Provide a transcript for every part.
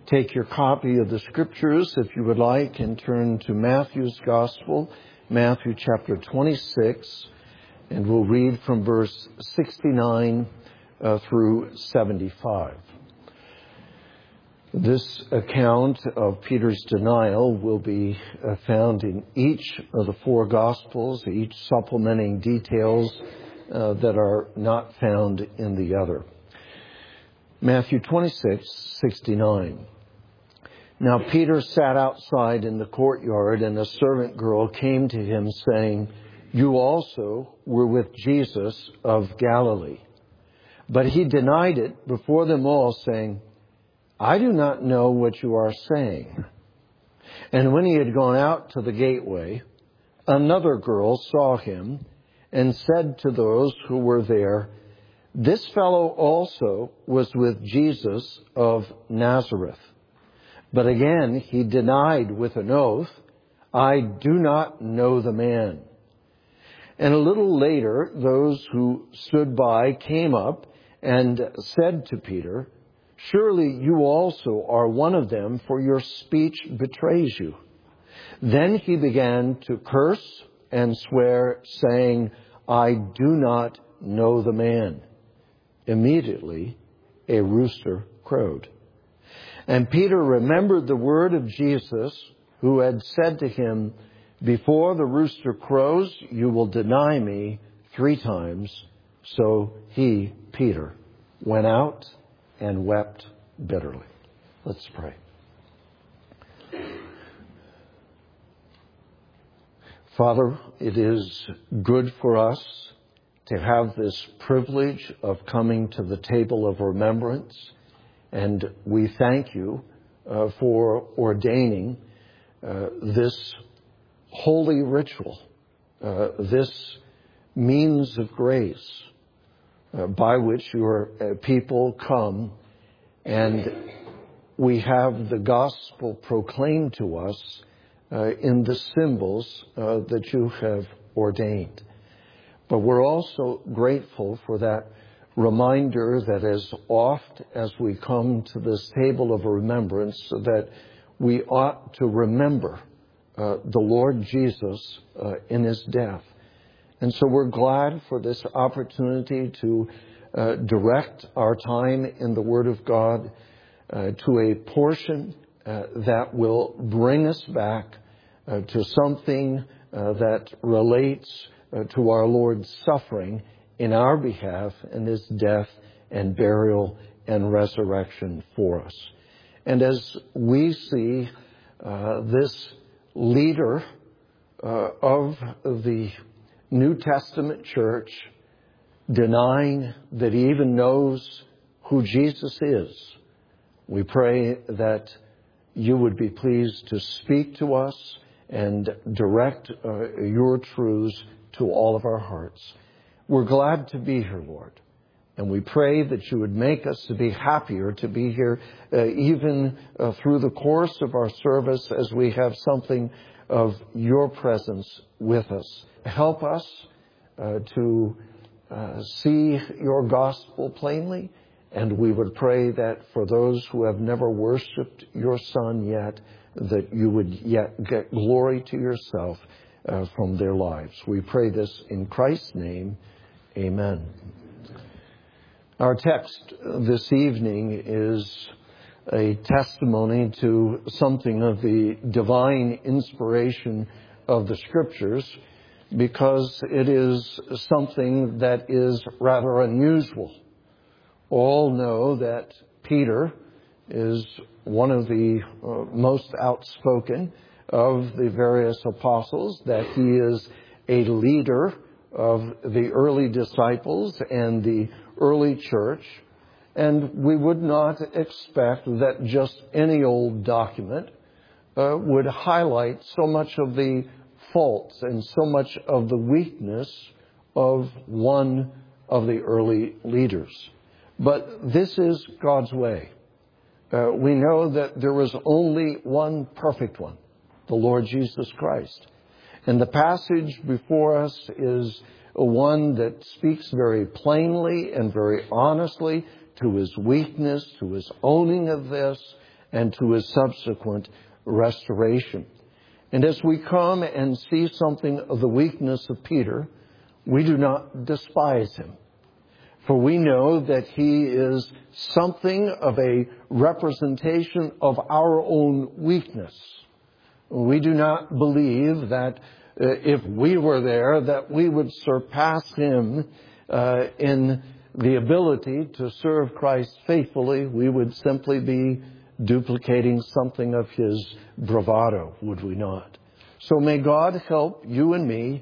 Take your copy of the Scriptures, if you would like, and turn to Matthew's Gospel, Matthew chapter 26, and we'll read from verse 69 through 75. This account of Peter's denial will be found in each of the four Gospels, each supplementing details that are not found in the other. Matthew 26:69. Now Peter sat outside in the courtyard, and a servant girl came to him saying, "You also were with Jesus of Galilee." But he denied it before them all, saying, "I do not know what you are saying." And when he had gone out to the gateway, another girl saw him and said to those who were there, "This fellow also was with Jesus of Nazareth." But again he denied with an oath, "I do not know the man." And a little later, those who stood by came up and said to Peter, "Surely you also are one of them, for your speech betrays you." Then he began to curse and swear, saying, "I do not know the man." Immediately a rooster crowed. And Peter remembered the word of Jesus, who had said to him, "Before the rooster crows, you will deny me 3 times. So he, Peter, went out and wept bitterly. Let's pray. Father, it is good for us to have this privilege of coming to the table of remembrance. And we thank you for ordaining this holy ritual, this means of grace by which your people come and we have the gospel proclaimed to us in the symbols that you have ordained. But we're also grateful for that reminder that as oft as we come to this table of remembrance, that we ought to remember the Lord Jesus in his death. And so we're glad for this opportunity to direct our time in the Word of God to a portion that will bring us back to something that relates to our Lord's suffering in our behalf and his death and burial and resurrection for us. And as we see this leader of the New Testament church denying that he even knows who Jesus is, we pray that you would be pleased to speak to us and direct your truths to all of our hearts. We're glad to be here, Lord. And we pray that you would make us to be happier to be here even through the course of our service as we have something of your presence with us. Help us to see your gospel plainly. And we would pray that for those who have never worshiped your Son yet, that you would yet get glory to yourself from their lives. We pray this in Christ's name. Amen. Our text this evening is a testimony to something of the divine inspiration of the Scriptures, because it is something that is rather unusual. All know that Peter is one of the most outspoken of the various apostles, that he is a leader of the early disciples and the early church. And we would not expect that just any old document would highlight so much of the faults and so much of the weakness of one of the early leaders. But this is God's way. We know that there was only one perfect one, the Lord Jesus Christ. And the passage before us is one that speaks very plainly and very honestly to his weakness, to his owning of this, and to his subsequent restoration. And as we come and see something of the weakness of Peter, we do not despise him. For we know that he is something of a representation of our own weakness. We do not believe that if we were there, that we would surpass him in the ability to serve Christ faithfully. We would simply be duplicating something of his bravado, would we not? So may God help you and me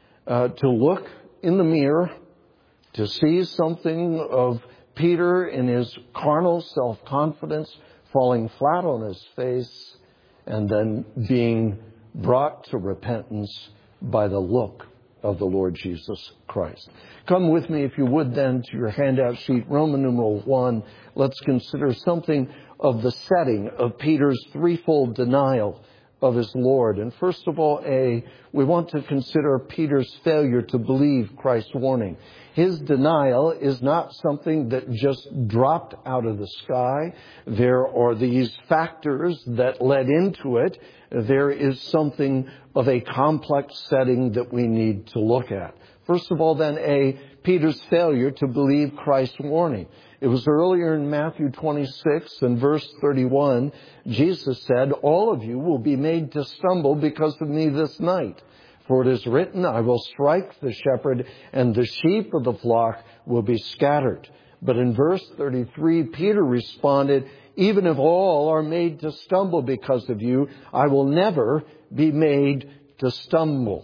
to look in the mirror, to see something of Peter in his carnal self-confidence falling flat on his face and then being brought to repentance by the look of the Lord Jesus Christ. Come with me, if you would, then, to your handout sheet, Roman numeral 1. Let's consider something of the setting of Peter's threefold denial of his Lord. And first of all, we want to consider Peter's failure to believe Christ's warning. His denial is not something that just dropped out of the sky. There are these factors that led into it. There is something of a complex setting that we need to look at. First of all, then, Peter's failure to believe Christ's warning. It was earlier in Matthew 26 and verse 31, Jesus said, "All of you will be made to stumble because of me this night. For it is written, I will strike the shepherd, and the sheep of the flock will be scattered." But in verse 33, Peter responded, "Even if all are made to stumble because of you, I will never be made to stumble."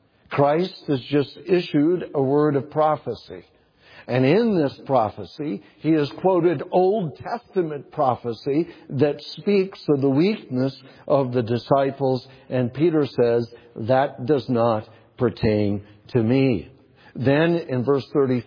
Christ has just issued a word of prophecy. And in this prophecy, he has quoted Old Testament prophecy that speaks of the weakness of the disciples. And Peter says, that does not pertain to me. Then in verse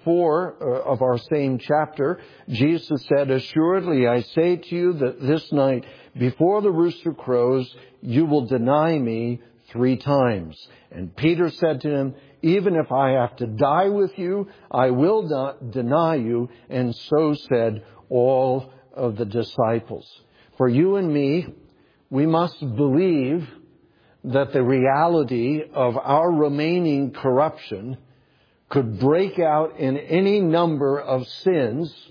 34 of our same chapter, Jesus said, "Assuredly, I say to you that this night, before the rooster crows, you will deny me 3 times. And Peter said to him, "Even if I have to die with you, I will not deny you." And so said all of the disciples. For you and me, we must believe that the reality of our remaining corruption could break out in any number of sins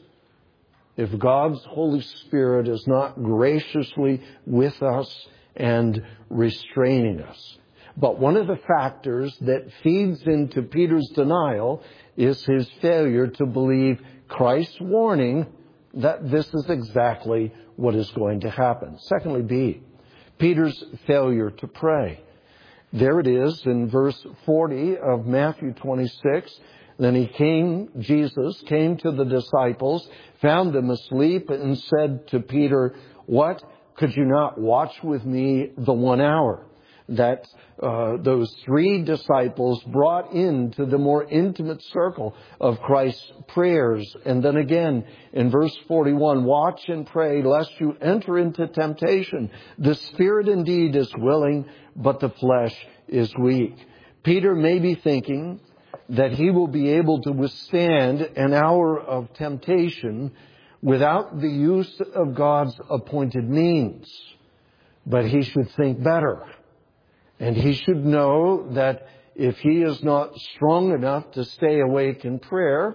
if God's Holy Spirit is not graciously with us and restraining us. But one of the factors that feeds into Peter's denial is his failure to believe Christ's warning that this is exactly what is going to happen. Secondly, B, Peter's failure to pray. There it is in verse 40 of Matthew 26. Then Jesus came to the disciples, found them asleep, and said to Peter, "What? Could you not watch with me the 1 hour?" That those 3 disciples brought into the more intimate circle of Christ's prayers. And then again in verse 41, "Watch and pray lest you enter into temptation. The spirit indeed is willing, but the flesh is weak." Peter may be thinking that he will be able to withstand an hour of temptation without the use of God's appointed means. But he should think better. And he should know that if he is not strong enough to stay awake in prayer,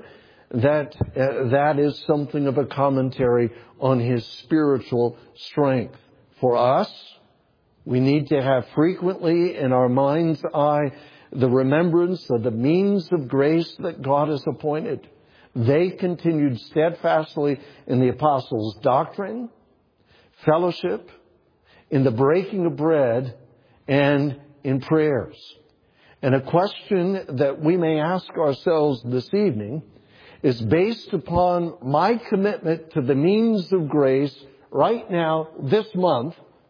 that is something of a commentary on his spiritual strength. For us, we need to have frequently in our mind's eye the remembrance of the means of grace that God has appointed. They continued steadfastly in the apostles' doctrine, fellowship, in the breaking of bread, and in prayers. And a question that we may ask ourselves this evening is based upon my commitment to the means of grace right now, this month.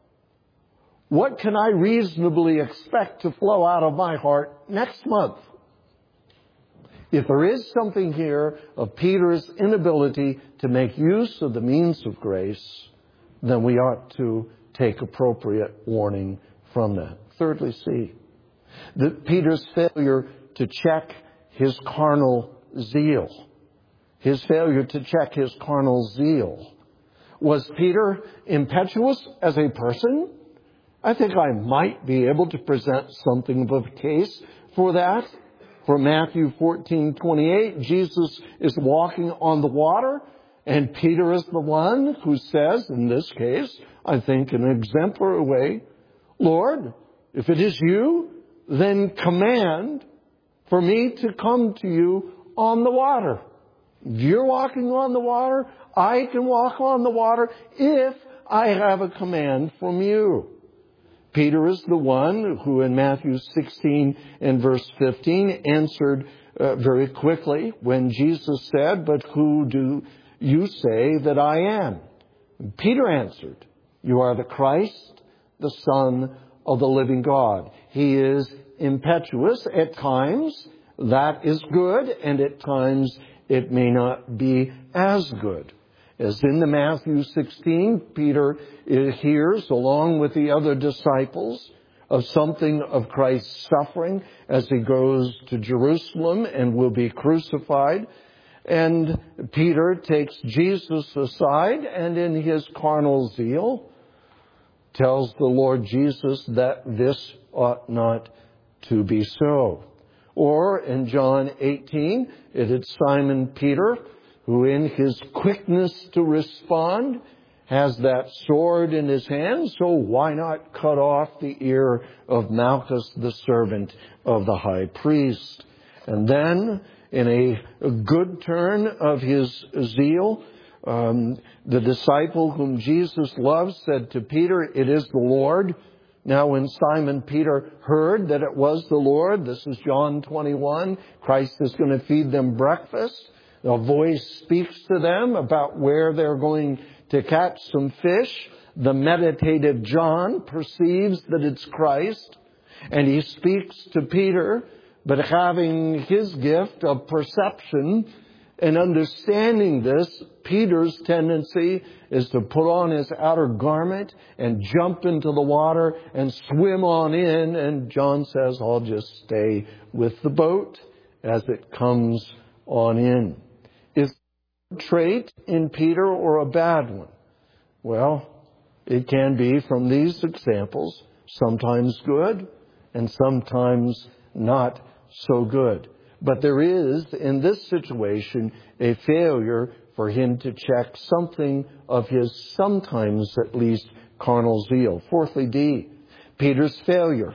What can I reasonably expect to flow out of my heart next month? If there is something here of Peter's inability to make use of the means of grace, then we ought to take appropriate warning from that. Thirdly, C, that Peter's failure to check his carnal zeal. His failure to check his carnal zeal. Was Peter impetuous as a person? I think I might be able to present something of a case for that. For Matthew 14:28, Jesus is walking on the water, and Peter is the one who says, in this case, I think in an exemplary way, Lord, if it is you, then command for me to come to you on the water. If you're walking on the water, I can walk on the water if I have a command from you. Peter is the one who in Matthew 16 and verse 15 answered very quickly when Jesus said, but who do you say that I am? And Peter answered, you are the Christ, the Son of the living God. He is impetuous at times. That is good, and at times it may not be as good. As in the Matthew 16, Peter hears, along with the other disciples, of something of Christ's suffering as he goes to Jerusalem and will be crucified. And Peter takes Jesus aside and in his carnal zeal tells the Lord Jesus that this ought not to be so. Or in John 18, it is Simon Peter who in his quickness to respond has that sword in his hand, so why not cut off the ear of Malchus, the servant of the high priest? And then, in a good turn of his zeal, the disciple whom Jesus loved said to Peter, it is the Lord. Now when Simon Peter heard that it was the Lord, this is John 21, Christ is going to feed them breakfast. A voice speaks to them about where they're going to catch some fish. The meditative John perceives that it's Christ, and he speaks to Peter, but having his gift of perception and understanding this, Peter's tendency is to put on his outer garment and jump into the water and swim on in, and John says, I'll just stay with the boat as it comes on in. Is it a trait in Peter or a bad one? Well, it can be from these examples, sometimes good and sometimes not so good. But there is, in this situation, a failure for him to check something of his sometimes at least carnal zeal. Fourthly, D, Peter's failure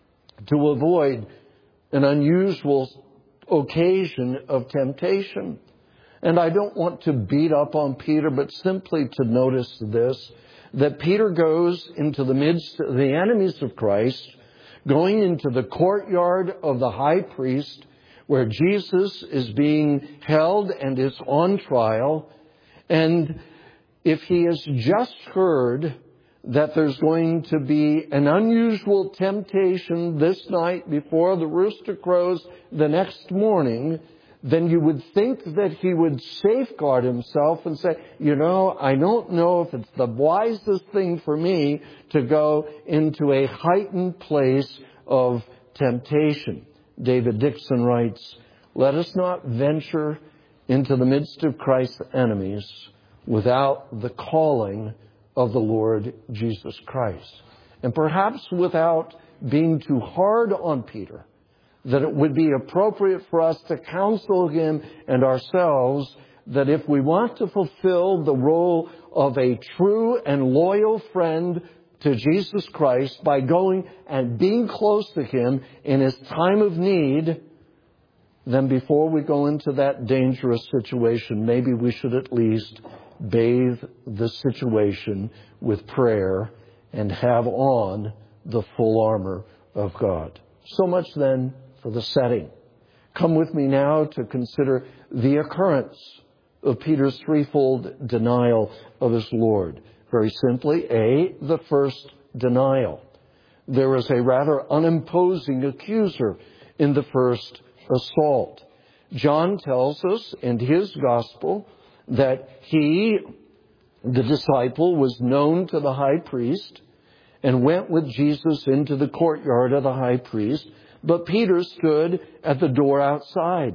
to avoid an unusual occasion of temptation. And I don't want to beat up on Peter, but simply to notice this, that Peter goes into the midst of the enemies of Christ, going into the courtyard of the high priest, where Jesus is being held and is on trial. And if he has just heard that there's going to be an unusual temptation this night before the rooster crows the next morning, then you would think that he would safeguard himself and say, I don't know if it's the wisest thing for me to go into a heightened place of temptation. David Dixon writes, let us not venture into the midst of Christ's enemies without the calling of the Lord Jesus Christ. And perhaps without being too hard on Peter, that it would be appropriate for us to counsel him and ourselves that if we want to fulfill the role of a true and loyal friend to Jesus Christ by going and being close to him in his time of need, then before we go into that dangerous situation, maybe we should at least bathe the situation with prayer and have on the full armor of God. So much then for the setting. Come with me now to consider the occurrence of Peter's threefold denial of his Lord. Very simply, the first denial. There is a rather unimposing accuser in the first assault. John tells us in his gospel that he, the disciple, was known to the high priest and went with Jesus into the courtyard of the high priest. But Peter stood at the door outside.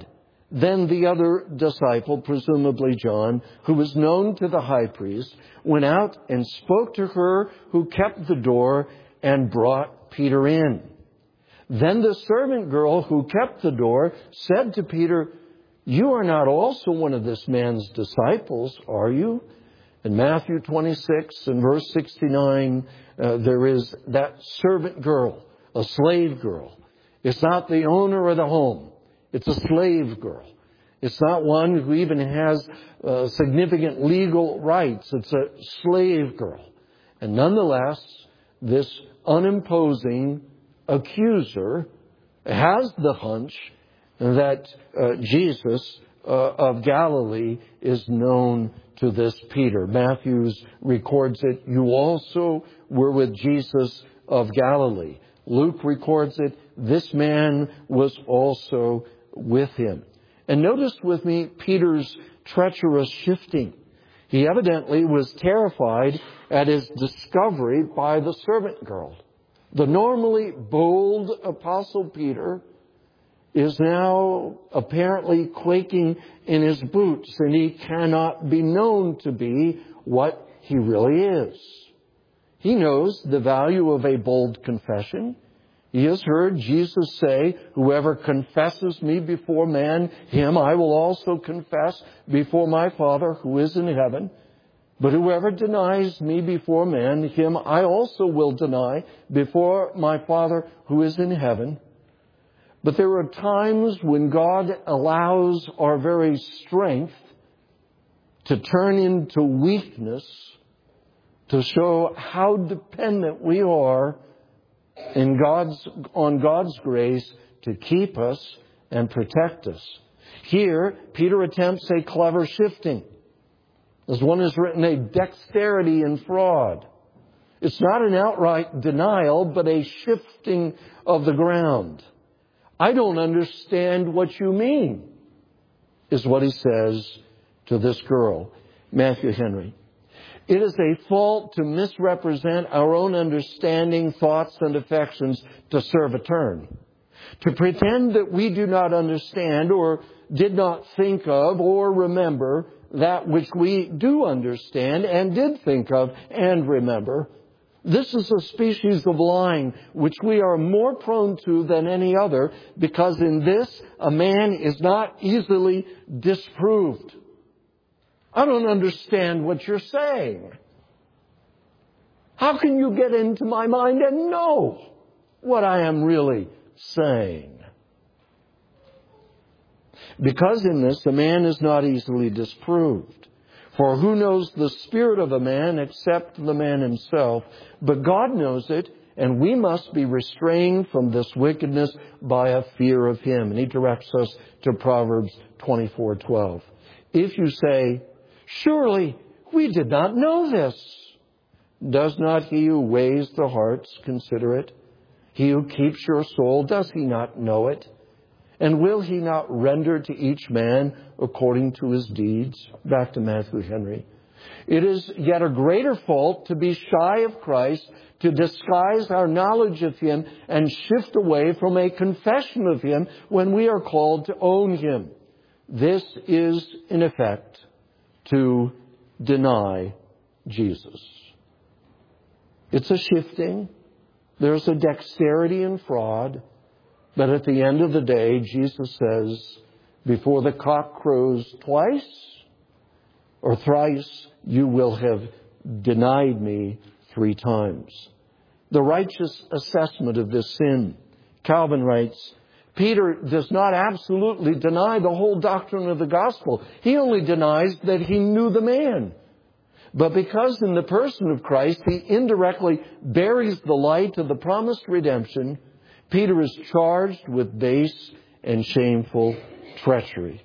Then the other disciple, presumably John, who was known to the high priest, went out and spoke to her who kept the door and brought Peter in. Then the servant girl who kept the door said to Peter, "You are not also one of this man's disciples, are you?" In Matthew 26 and verse 69, there is that servant girl, a slave girl. It's not the owner of the home. It's a slave girl. It's not one who even has significant legal rights. It's a slave girl. And nonetheless, this unimposing accuser has the hunch that Jesus of Galilee is known to this Peter. Matthew records it. You also were with Jesus of Galilee. Luke records it. This man was also with him. And notice with me Peter's treacherous shifting. He evidently was terrified at his discovery by the servant girl. The normally bold Apostle Peter is now apparently quaking in his boots, and he cannot be known to be what he really is. He knows the value of a bold confession. He has heard Jesus say, "Whoever confesses me before man, him I will also confess before my Father who is in heaven. But whoever denies me before man, him I also will deny before my Father who is in heaven." But there are times when God allows our very strength to turn into weakness to show how dependent we are on God's grace to keep us and protect us. Here, Peter attempts a clever shifting. As one has written, a dexterity in fraud. It's not an outright denial, but a shifting of the ground. "I don't understand what you mean," is what he says to this girl, Matthew Henry. It is a fault to misrepresent our own understanding, thoughts, and affections to serve a turn. To pretend that we do not understand or did not think of or remember that which we do understand and did think of and remember. This is a species of lying which we are more prone to than any other, because in this a man is not easily disproved. "I don't understand what you're saying. How can you get into my mind and know what I am really saying?" Because in this, a man is not easily disproved. For who knows the spirit of a man except the man himself? But God knows it, and we must be restrained from this wickedness by a fear of Him. And He directs us to Proverbs 24:12. If you say, "Surely we did not know this," does not He who weighs the hearts consider it? He who keeps your soul, does He not know it? And will He not render to each man according to his deeds? Back to Matthew Henry. It is yet a greater fault to be shy of Christ, to disguise our knowledge of Him, and shift away from a confession of Him when we are called to own Him. This is, in effect, to deny Jesus. It's a shifting. There's a dexterity in fraud. But at the end of the day, Jesus says, before the cock crows twice or thrice, you will have denied me 3 times. The righteous assessment of this sin. Calvin writes, Peter does not absolutely deny the whole doctrine of the gospel. He only denies that he knew the man. But because in the person of Christ, he indirectly buries the light of the promised redemption, Peter is charged with base and shameful treachery.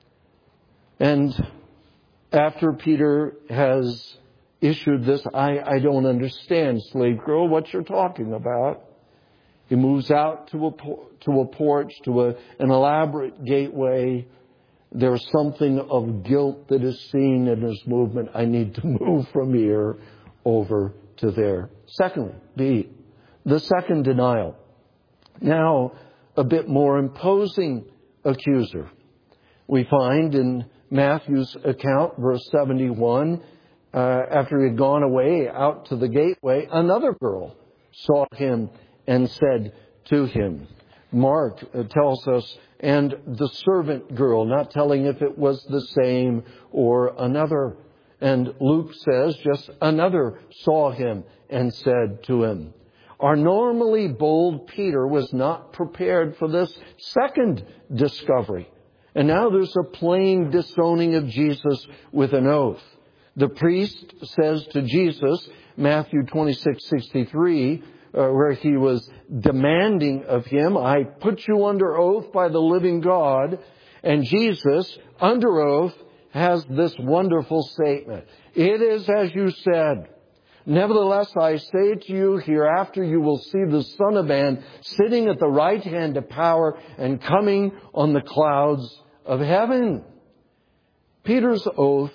And after Peter has issued this, I don't understand, slave girl, what you're talking about. He moves out to a porch, to an elaborate gateway. There's something of guilt that is seen in his movement. I need to move from here over to there. Secondly, B, the second denial. Now, a bit more imposing accuser. We find in Matthew's account, verse 71, after he had gone away out to the gateway, another girl saw him and said to him. Mark tells us, and the servant girl, not telling if it was the same or another. And Luke says, just another saw him and said to him. Our normally bold Peter was not prepared for this second discovery. And now there's a plain disowning of Jesus with an oath. The priest says to Jesus, Matthew 26:63, where he was demanding of him, I put you under oath by the living God. And Jesus, under oath, has this wonderful statement. It is as you said. Nevertheless, I say to you, hereafter you will see the Son of Man sitting at the right hand of power and coming on the clouds of heaven. Peter's oath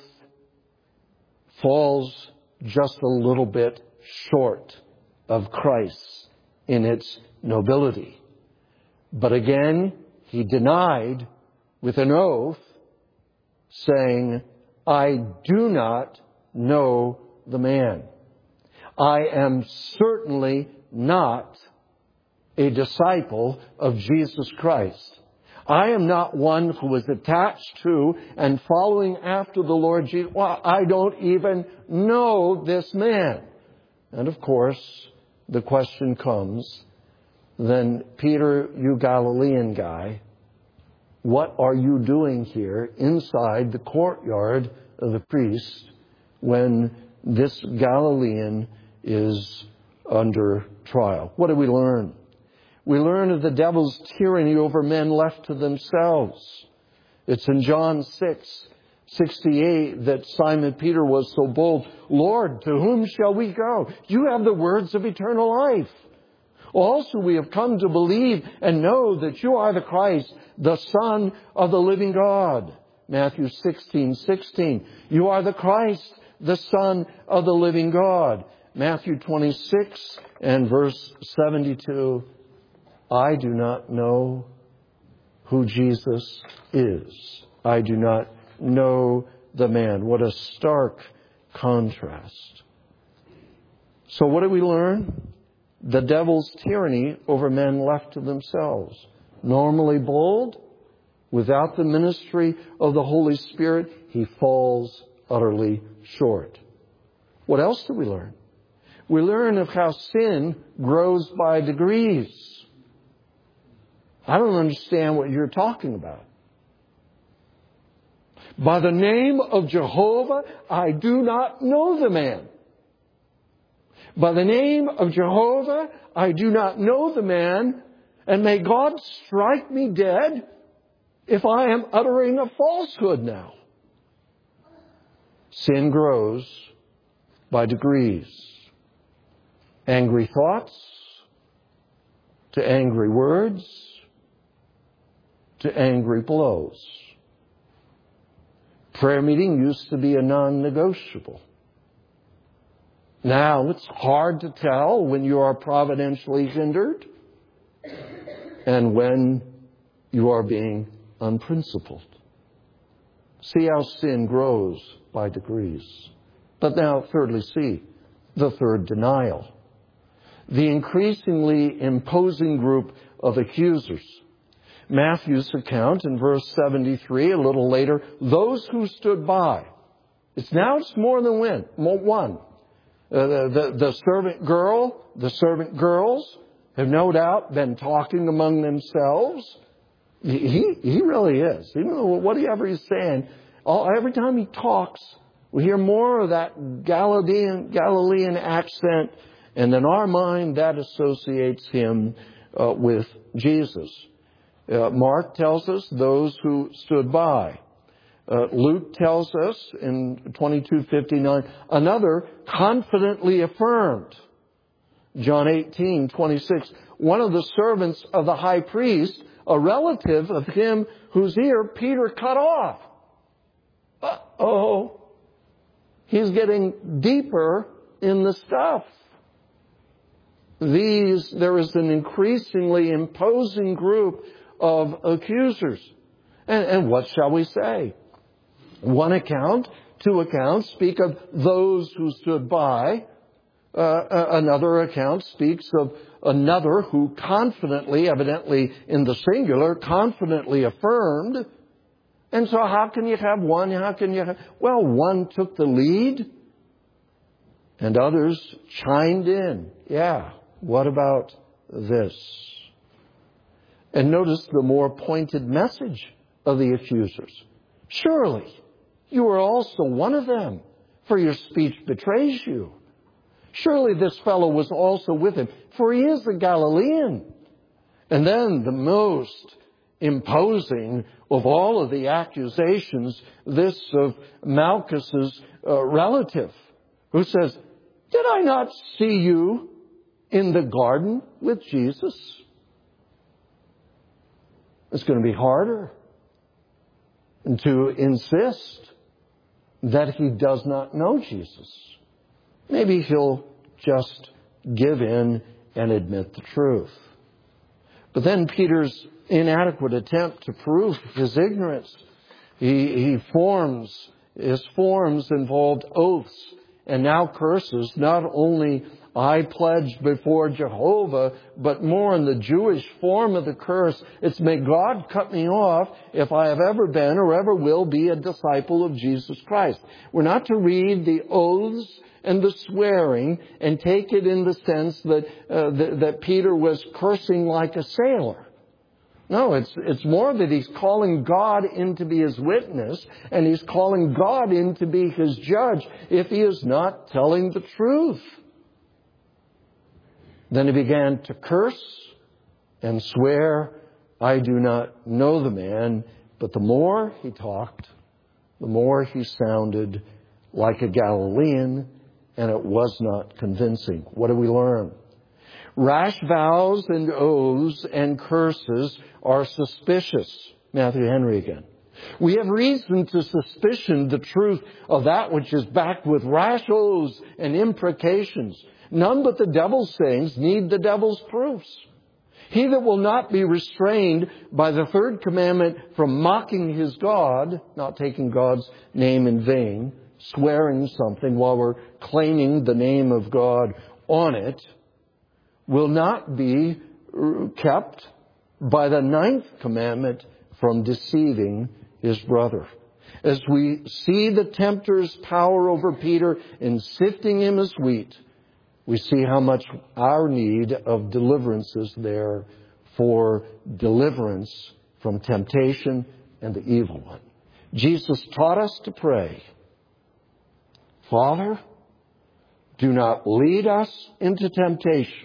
falls just a little bit short of Christ in its nobility. But again, he denied with an oath, saying, I do not know the man. I am certainly not a disciple of Jesus Christ. I am not one who is attached to and following after the Lord Jesus. Well, I don't even know this man. And of course, the question comes, then Peter, you Galilean guy, what are you doing here inside the courtyard of the priest when this Galilean is under trial? What do we learn? We learn of the devil's tyranny over men left to themselves. It's in John 6:68 that Simon Peter was so bold. Lord, to whom shall we go? You have the words of eternal life. Also, we have come to believe and know that you are the Christ, the Son of the living God. Matthew 16:16. You are the Christ, the Son of the living God. Matthew 26 and verse 72. I do not know who Jesus is. I do not know the man. What a stark contrast. So what do we learn? The devil's tyranny over men left to themselves. Normally bold, without the ministry of the Holy Spirit, he falls utterly short. What else do we learn? We learn of how sin grows by degrees. I don't understand what you're talking about. By the name of Jehovah, I do not know the man. By the name of Jehovah, I do not know the man, and may God strike me dead if I am uttering a falsehood now. Sin grows by degrees. Angry thoughts to angry words to angry blows. Prayer meeting used to be a non-negotiable. Now it's hard to tell when you are providentially hindered and when you are being unprincipled. See how sin grows by degrees. But now, thirdly, see the third denial. The increasingly imposing group of accusers. Matthew's account in verse 73, a little later, those who stood by. It's more than one. The servant girl, the servant girls have no doubt been talking among themselves. He really is. Even though whatever he's saying, every time he talks, we hear more of that Galilean accent, and in our mind that associates him with Jesus. Mark tells us those who stood by. Luke tells us in 22:59, another confidently affirmed. John 18:26, one of the servants of the high priest, a relative of him whose ear Peter cut off. He's getting deeper in the stuff. There is an increasingly imposing group of accusers. And what shall we say? One account, two accounts speak of those who stood by. Another account speaks of another who confidently, evidently in the singular, confidently affirmed. And so how can you have one? How can you have... Well, one took the lead and others chimed in. Yeah, what about this? And notice the more pointed message of the accusers. Surely you are also one of them, for your speech betrays you. Surely this fellow was also with him, for he is a Galilean. And then the most imposing of all of the accusations, this of Malchus's relative, who says, did I not see you in the garden with Jesus? It's going to be harder to insist that he does not know Jesus. Maybe he'll just give in and admit the truth. But then Peter's inadequate attempt to prove his ignorance, his forms involved oaths and now curses. Not only I pledge before Jehovah, but more in the Jewish form of the curse. It's may God cut me off if I have ever been or ever will be a disciple of Jesus Christ. We're not to read the oaths and the swearing and take it in the sense that Peter was cursing like a sailor. No, it's more that he's calling God in to be his witness, and he's calling God in to be his judge if he is not telling the truth. Then he began to curse and swear, I do not know the man. But the more he talked, the more he sounded like a Galilean, and it was not convincing. What do we learn? Rash vows and oaths and curses are suspicious. Matthew Henry again. We have reason to suspicion the truth of that which is backed with rash oaths and imprecations. None but the devil's sayings need the devil's proofs. He that will not be restrained by the third commandment from mocking his God, not taking God's name in vain, swearing something while we're claiming the name of God on it, will not be kept by the ninth commandment from deceiving his brother. As we see the tempter's power over Peter in sifting him as wheat, we see how much our need of deliverance is there for deliverance from temptation and the evil one. Jesus taught us to pray, Father, do not lead us into temptation,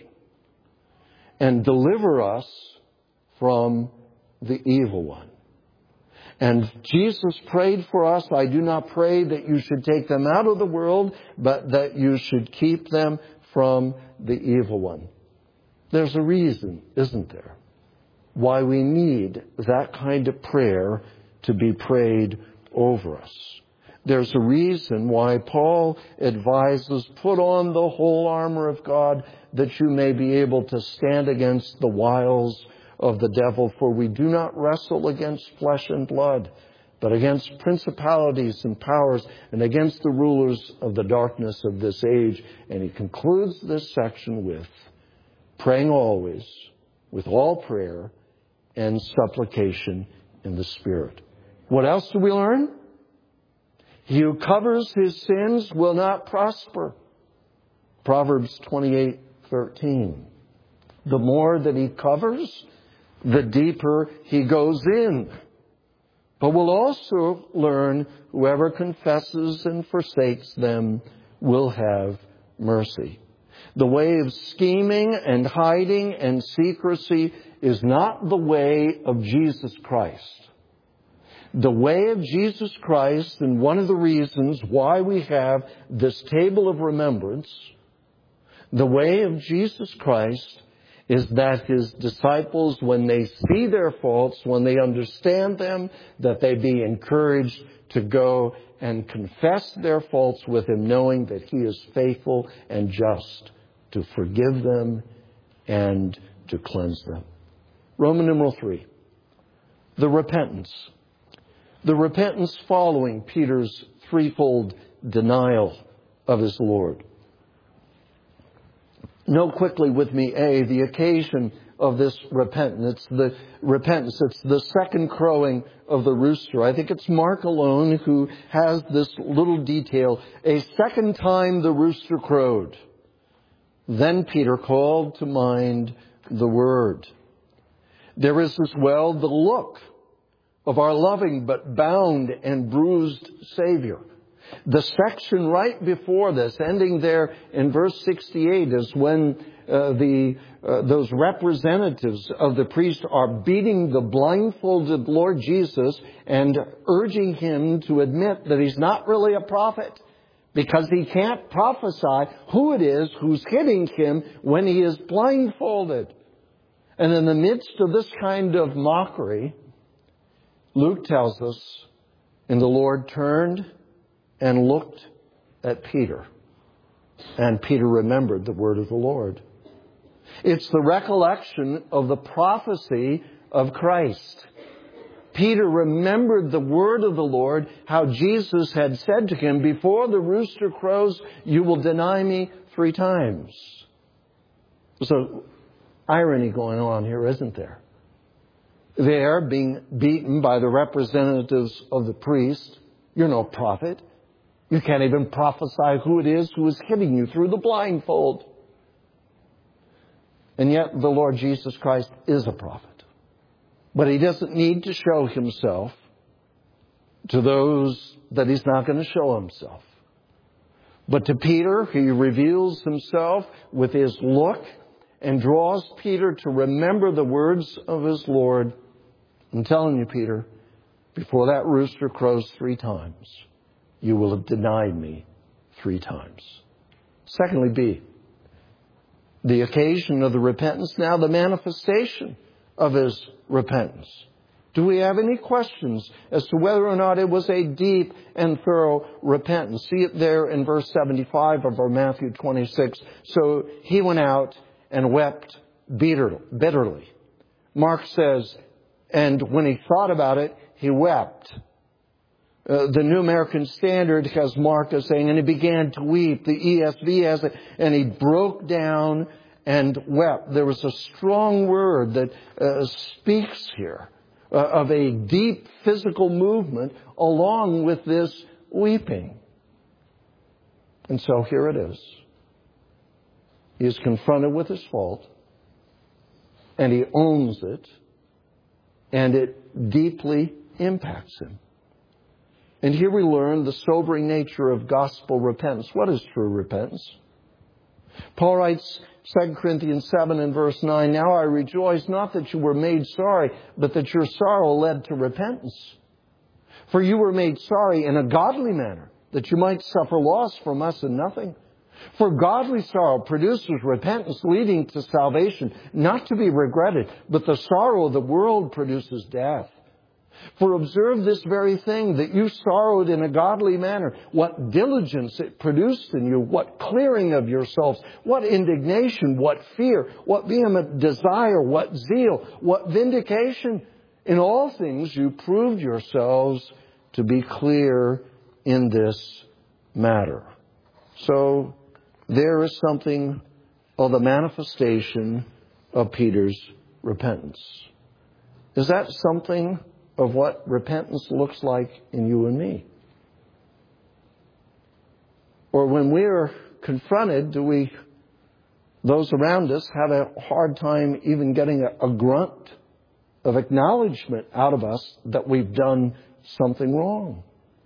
and deliver us from the evil one. And Jesus prayed for us, I do not pray that you should take them out of the world, but that you should keep them from the evil one. There's a reason, isn't there, why we need that kind of prayer to be prayed over us. There's a reason why Paul advises, put on the whole armor of God that you may be able to stand against the wiles of the devil. For we do not wrestle against flesh and blood, but against principalities and powers and against the rulers of the darkness of this age. And he concludes this section with praying always with all prayer and supplication in the Spirit. What else do we learn? He who covers his sins will not prosper. Proverbs 28:13. The more that he covers, the deeper he goes in. But we'll also learn whoever confesses and forsakes them will have mercy. The way of scheming and hiding and secrecy is not the way of Jesus Christ. The way of Jesus Christ, and one of the reasons why we have this table of remembrance, the way of Jesus Christ is that his disciples, when they see their faults, when they understand them, that they be encouraged to go and confess their faults with him, knowing that he is faithful and just to forgive them and to cleanse them. Roman numeral 3, the repentance The repentance following Peter's threefold denial of his Lord. Note quickly with me, the occasion of this repentance. It's the second crowing of the rooster. I think it's Mark alone who has this little detail. A second time the rooster crowed. Then Peter called to mind the word. There is as well the look of our loving but bound and bruised Savior. The section right before this, ending there in verse 68, is when those representatives of the priest are beating the blindfolded Lord Jesus and urging him to admit that he's not really a prophet, because he can't prophesy who it is who's hitting him when he is blindfolded. And in the midst of this kind of mockery, Luke tells us, and the Lord turned and looked at Peter. And Peter remembered the word of the Lord. It's the recollection of the prophecy of Christ. Peter remembered the word of the Lord, how Jesus had said to him, before the rooster crows, you will deny me 3 times. So, irony going on here, isn't there? They're being beaten by the representatives of the priest. You're no prophet. You can't even prophesy who it is who is hitting you through the blindfold. And yet the Lord Jesus Christ is a prophet. But he doesn't need to show himself to those that he's not going to show himself. But to Peter, he reveals himself with his look and draws Peter to remember the words of his Lord. I'm telling you, Peter, before that rooster crows 3 times, you will have denied me 3 times. Secondly, B, the occasion of the repentance, now the manifestation of his repentance. Do we have any questions as to whether or not it was a deep and thorough repentance? See it there in verse 75 of our Matthew 26. So he went out and wept bitterly. Mark says, and when he thought about it, he wept. The New American Standard has Mark as saying, and he began to weep. The ESV has it, and he broke down and wept. There was a strong word that speaks here of a deep physical movement along with this weeping. And so here it is. He is confronted with his fault, and he owns it, and it deeply impacts him. And here we learn the sobering nature of gospel repentance. What is true repentance? Paul writes, 2 Corinthians 7 and verse 9, now I rejoice not that you were made sorry, but that your sorrow led to repentance. For you were made sorry in a godly manner, that you might suffer loss from us in nothing. For godly sorrow produces repentance leading to salvation, not to be regretted, but the sorrow of the world produces death. For observe this very thing, that you sorrowed in a godly manner. What diligence it produced in you, what clearing of yourselves, what indignation, what fear, what vehement desire, what zeal, what vindication. In all things you proved yourselves to be clear in this matter. So there is something of the manifestation of Peter's repentance. Is that something of what repentance looks like in you and me? Or when we're confronted, do those around us have a hard time even getting a grunt of acknowledgement out of us that we've done something wrong?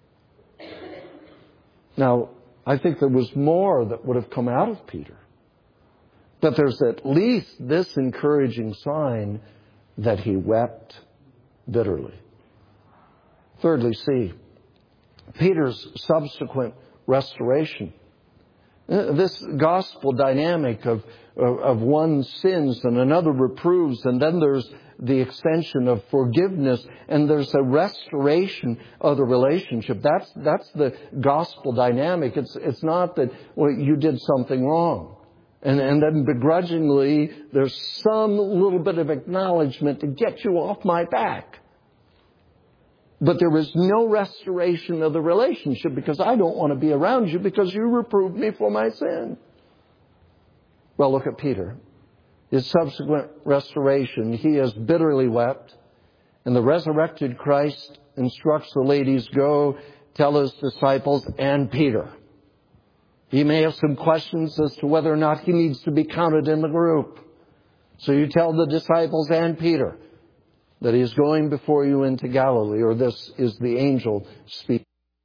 Now, I think there was more that would have come out of Peter. But there's at least this encouraging sign that he wept bitterly. Thirdly, C, Peter's subsequent restoration. This gospel dynamic of one sins and another reproves, and then there's the extension of forgiveness, and there's a restoration of the relationship. That's the gospel dynamic. It's not that, well, you did something wrong. And then begrudgingly, there's some little bit of acknowledgement to get you off my back. But there was no restoration of the relationship because I don't want to be around you because you reproved me for my sin. Well, look at Peter. His subsequent restoration, he has bitterly wept. And the resurrected Christ instructs the ladies, go tell his disciples and Peter. He may have some questions as to whether or not he needs to be counted in the group. So you tell the disciples and Peter that he is going before you into Galilee, or this is the angel speaking.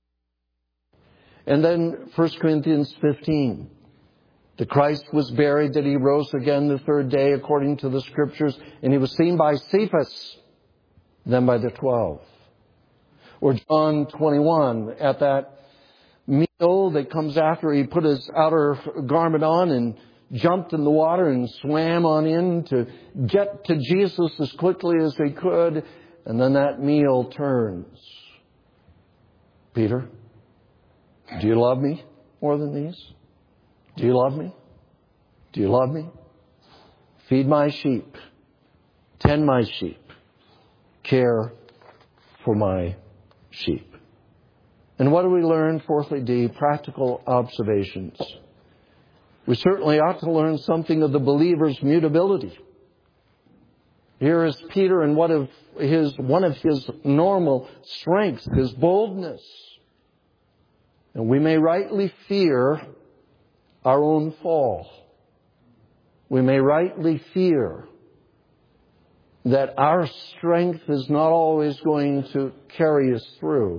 And then 1 Corinthians 15. The Christ was buried, that he rose again the third day according to the Scriptures, and he was seen by Cephas, then by the 12. Or John 21, at that meal that comes after he put his outer garment on and jumped in the water and swam on in to get to Jesus as quickly as he could. And then that meal turns. Peter, do you love me more than these? Do you love me? Do you love me? Feed my sheep. Tend my sheep. Care for my sheep. And what do we learn? Fourthly, D, practical observations. We certainly ought to learn something of the believer's mutability. Here is Peter and one of his normal strengths, his boldness. And we may rightly fear our own fall. We may rightly fear that our strength is not always going to carry us through.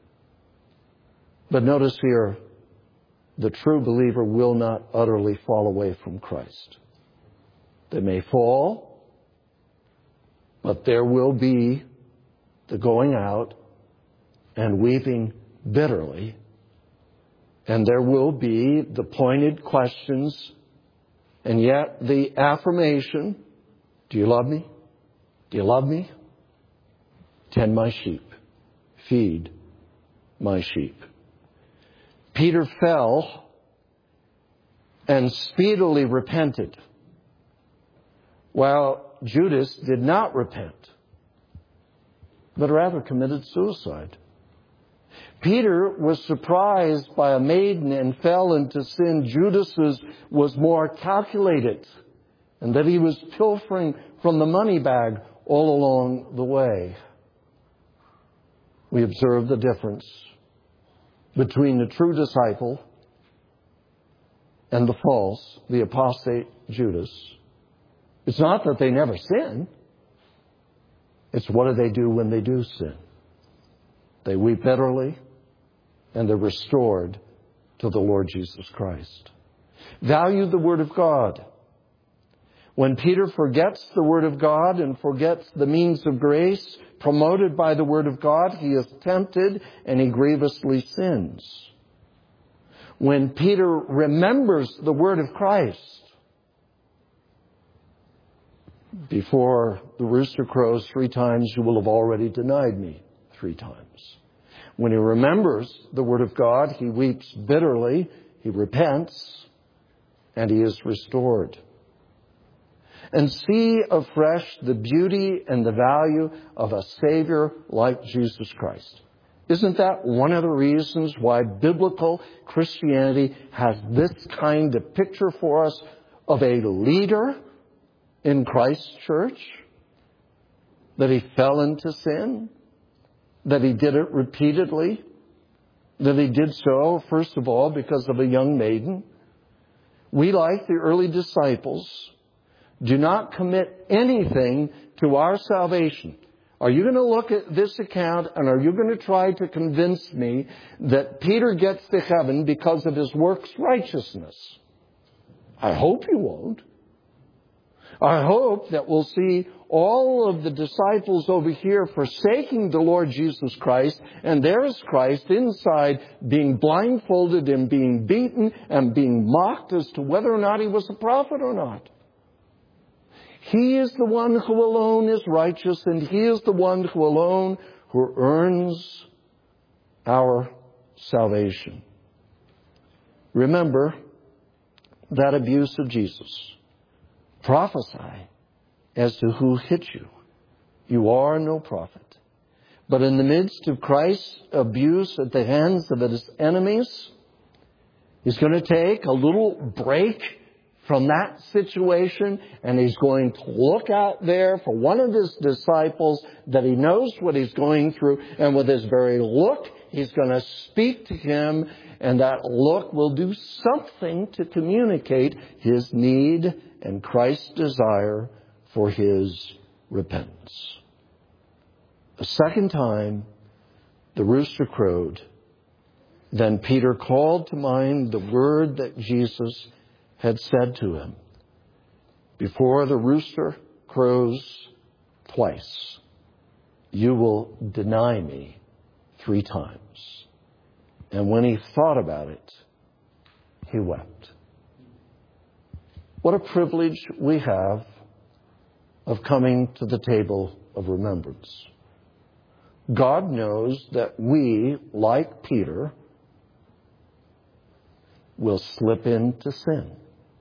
But notice here, the true believer will not utterly fall away from Christ. They may fall, but there will be the going out and weeping bitterly. And there will be the pointed questions, and yet the affirmation, do you love me? Do you love me? Tend my sheep. Feed my sheep. Peter fell and speedily repented, while Judas did not repent, but rather committed suicide. Peter was surprised by a maiden and fell into sin. Judas was more calculated, and that he was pilfering from the money bag all along the way. We observe the difference between the true disciple and the false, the apostate Judas. It's not that they never sin. It's what do they do when they do sin? They weep bitterly, and they're restored to the Lord Jesus Christ. Value the Word of God. When Peter forgets the Word of God and forgets the means of grace promoted by the Word of God, he is tempted and he grievously sins. When Peter remembers the Word of Christ, before the rooster crows 3 times, you will have already denied me 3 times. When he remembers the Word of God, he weeps bitterly, he repents, and he is restored. And see afresh the beauty and the value of a Savior like Jesus Christ. Isn't that one of the reasons why biblical Christianity has this kind of picture for us of a leader in Christ's church? That he fell into sin, that he did it repeatedly, that he did so, first of all, because of a young maiden. We, like the early disciples, do not commit anything to our salvation. Are you going to look at this account and are you going to try to convince me that Peter gets to heaven because of his works righteousness? I hope you won't. I hope that we'll see all of the disciples over here forsaking the Lord Jesus Christ, and there's Christ inside being blindfolded and being beaten and being mocked as to whether or not he was a prophet or not. He is the one who alone is righteous, and he is the one who alone who earns our salvation. Remember that abuse of Jesus. Prophesy as to who hit you. You are no prophet. But in the midst of Christ's abuse at the hands of his enemies, he's going to take a little break from that situation, and he's going to look out there for one of his disciples that he knows what he's going through, and with his very look, he's going to speak to him, and that look will do something to communicate his need and Christ's desire for his repentance. A second time, the rooster crowed. Then Peter called to mind the word that Jesus had said to him, "Before the rooster crows twice, you will deny me 3 times." And when he thought about it, he wept. What a privilege we have of coming to the table of remembrance. God knows that we, like Peter, will slip into sin.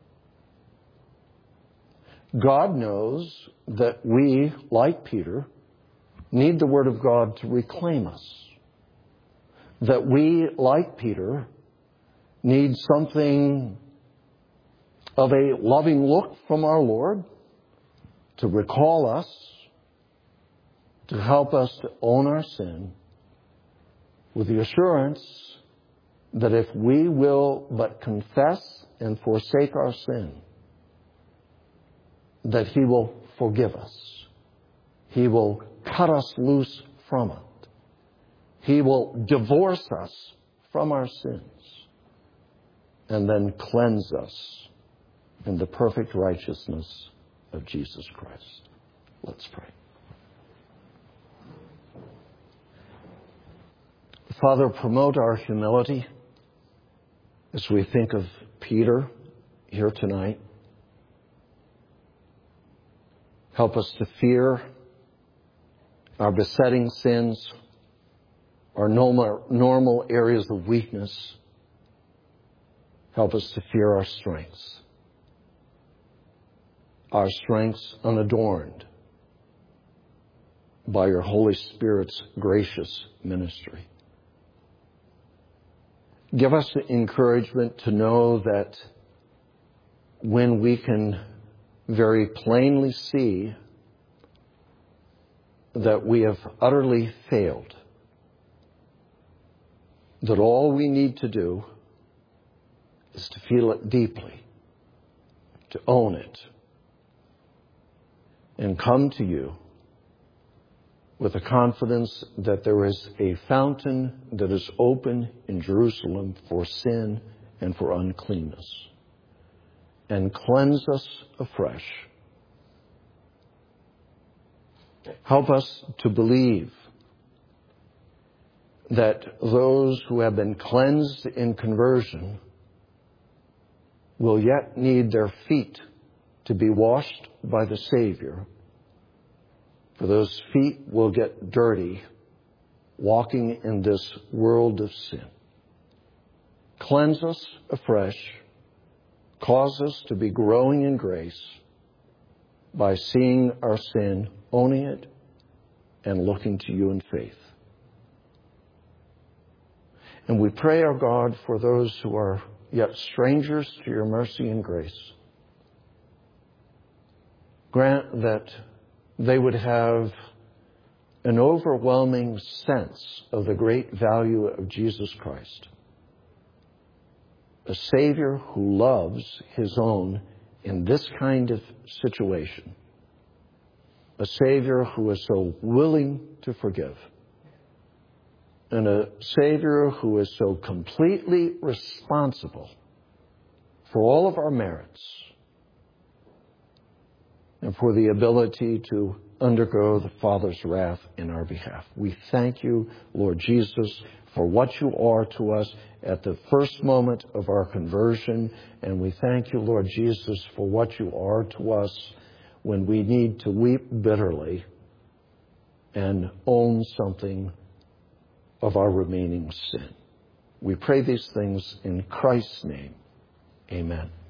God knows that we, like Peter, need the Word of God to reclaim us. That we, like Peter, need something of a loving look from our Lord to recall us, to help us to own our sin, with the assurance that if we will but confess and forsake our sin, that He will forgive us. He will cut us loose from it. He will divorce us from our sins and then cleanse us in the perfect righteousness of Jesus Christ. Let's pray. Father, promote our humility as we think of Peter here tonight. Help us to fear our besetting sins, our normal areas of weakness. Help us to fear our strengths unadorned by your Holy Spirit's gracious ministry. Give us the encouragement to know that when we can very plainly see that we have utterly failed, that all we need to do is to feel it deeply, to own it, and come to you with the confidence that there is a fountain that is open in Jerusalem for sin and for uncleanness, and cleanse us afresh. Help us to believe that those who have been cleansed in conversion will yet need their feet to be washed by the Savior, for those feet will get dirty walking in this world of sin. Cleanse us afresh. Cause us to be growing in grace by seeing our sin, owning it, and looking to you in faith. And we pray, our God, for those who are yet strangers to your mercy and grace. Grant that they would have an overwhelming sense of the great value of Jesus Christ, a Savior who loves His own in this kind of situation, a Savior who is so willing to forgive, and a Savior who is so completely responsible for all of our merits and for the ability to undergo the Father's wrath in our behalf. We thank you, Lord Jesus, for what you are to us at the first moment of our conversion. And we thank you, Lord Jesus, for what you are to us when we need to weep bitterly and own something of our remaining sin. We pray these things in Christ's name. Amen.